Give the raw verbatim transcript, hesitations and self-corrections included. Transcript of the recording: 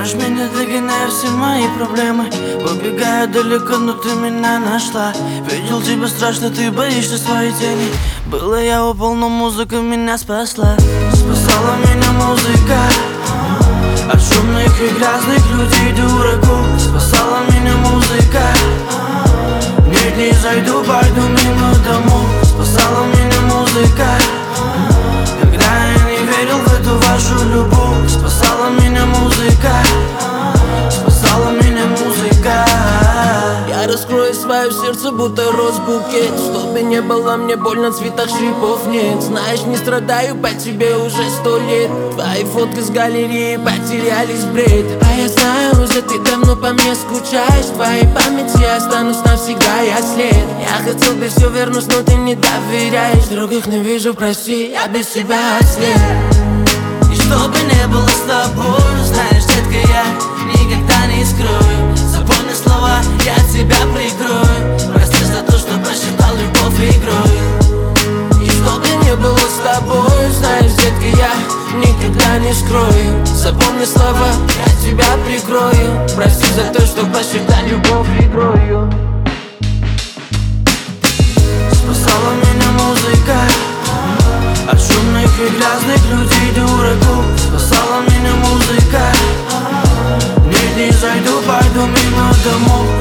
Знаешь, меня догоняют все мои проблемы. Убегаю далеко, но ты меня нашла. Видел тебя страшно, ты боишься своей тени. Было я упал, но музыка меня спасла. Спасала меня музыка от шумных и грязных людей, дураков. Спасала меня музыка. Нет, не зайду, пойду мимо домов. Спасала меня музыка, когда я не верил в эту вашу любовь. Спасала меня музыка, спасала меня музыка. Я раскрою свое сердце, будто розбукет. Чтобы не было мне больно, в цветах шипов нет. Знаешь, не страдаю по тебе уже сто лет. Твои фотки с галереи потерялись в бред. А я знаю, уже ты давно по мне скучаешь. В твоей памяти я останусь навсегда, я след. Я хотел бы все вернуть, но ты не доверяешь. Других не вижу, прости, я без тебя след. И что бы не было с тобой, знаешь, детка, я никогда не скрою. Запомни слова, я тебя прикрою. Прости за то, что просчитал любовь игрой. И что бы не было с тобой, знаешь, детка, я никогда не скрою. Запомни слова, я тебя прикрою. Прости за то, что просчитал любовь игрою. Спасала меня музыка от шумных и грязных людей, дураков. Спасала меня музыка. Нет, не зайду, пойду мимо домов.